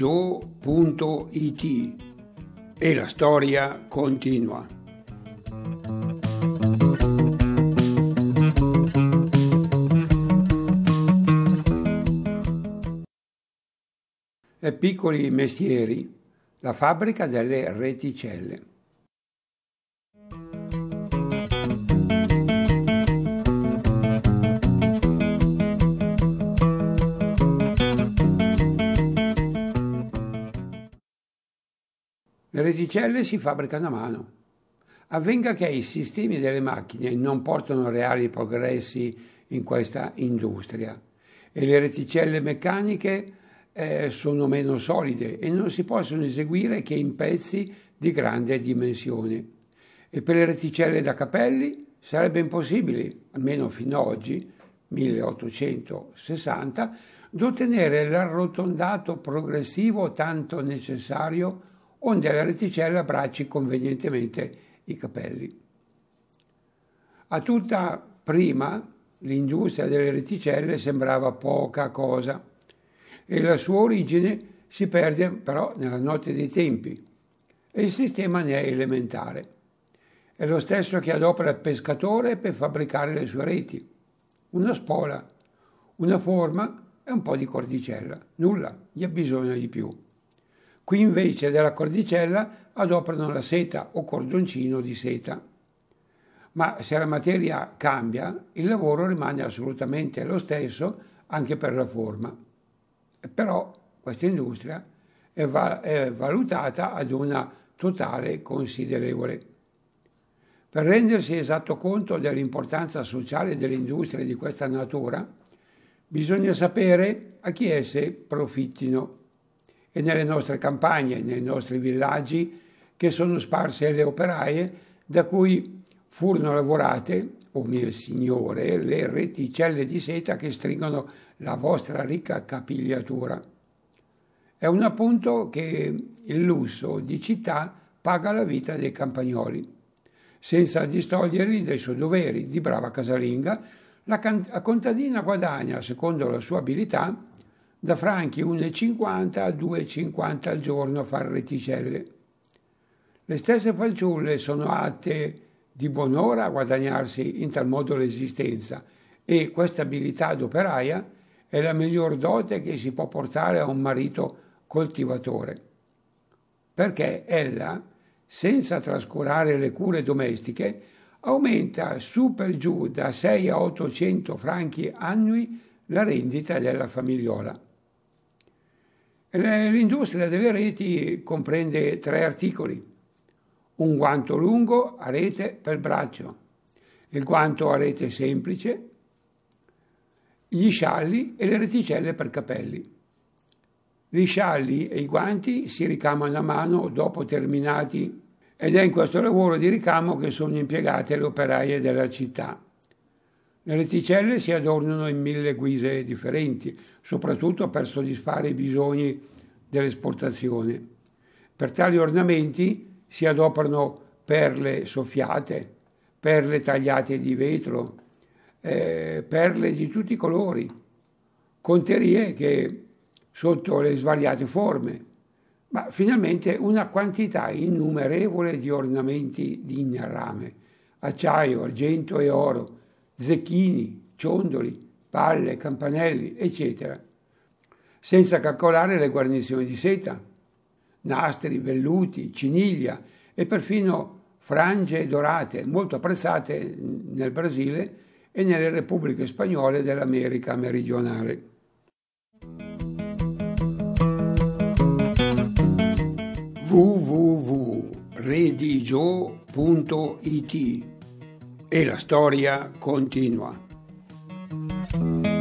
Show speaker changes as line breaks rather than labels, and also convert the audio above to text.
redigio.it e la storia continua. Piccoli mestieri, la fabbrica delle reticelle. Le reticelle si fabbricano a mano. Avvenga che i sistemi delle macchine non portano reali progressi in questa industria e le reticelle meccaniche sono meno solide e non si possono eseguire che in pezzi di grande dimensione. E per le reticelle da capelli sarebbe impossibile, almeno fino ad oggi, 1860, di ottenere l'arrotondato progressivo tanto necessario onde la reticella abbracci convenientemente i capelli. A tutta prima l'industria delle reticelle sembrava poca cosa e la sua origine si perde però nella notte dei tempi e il sistema ne è elementare. È lo stesso che adopera il pescatore per fabbricare le sue reti. Una spola, una forma e un po' di cordicella. Nulla, gli ha bisogno di più. Qui invece della cordicella adoperano la seta o cordoncino di seta. Ma se la materia cambia, il lavoro rimane assolutamente lo stesso anche per la forma. Però questa industria è valutata ad una totale considerevole. Per rendersi esatto conto dell'importanza sociale delle industrie di questa natura, bisogna sapere a chi esse profittino. E nelle nostre campagne, nei nostri villaggi, che sono sparse le operaie, da cui furono lavorate, o mio signore, le reticelle di seta che stringono la vostra ricca capigliatura. È un appunto che il lusso di città paga la vita dei campagnoli. Senza distoglierli dai suoi doveri di brava casalinga, la contadina guadagna, secondo la sua abilità, da franchi 1,50 a 2,50 al giorno a fare reticelle. Le stesse fanciulle sono atte di buon'ora a guadagnarsi in tal modo l'esistenza e questa abilità d'operaia è la miglior dote che si può portare a un marito coltivatore. Perché ella, senza trascurare le cure domestiche, aumenta su per giù da 6 a 800 franchi annui la rendita della famigliola. L'industria delle reti comprende 3 articoli: un guanto lungo a rete per braccio, il guanto a rete semplice, gli scialli e le reticelle per capelli. Gli scialli e i guanti si ricamano a mano dopo terminati ed è in questo lavoro di ricamo che sono impiegate le operaie della città. Le reticelle si adornano in 1000 guise differenti, soprattutto per soddisfare i bisogni dell'esportazione. Per tali ornamenti si adoperano perle soffiate, perle tagliate di vetro, perle di tutti i colori, conterie che sotto le svariate forme, ma finalmente una quantità innumerevole di ornamenti di rame, acciaio, argento e oro, zecchini, ciondoli, palle, campanelli, eccetera. Senza calcolare le guarnizioni di seta, nastri, velluti, ciniglia e perfino frange dorate, molto apprezzate nel Brasile e nelle repubbliche spagnole dell'America meridionale. www.redigio.it e la storia continua.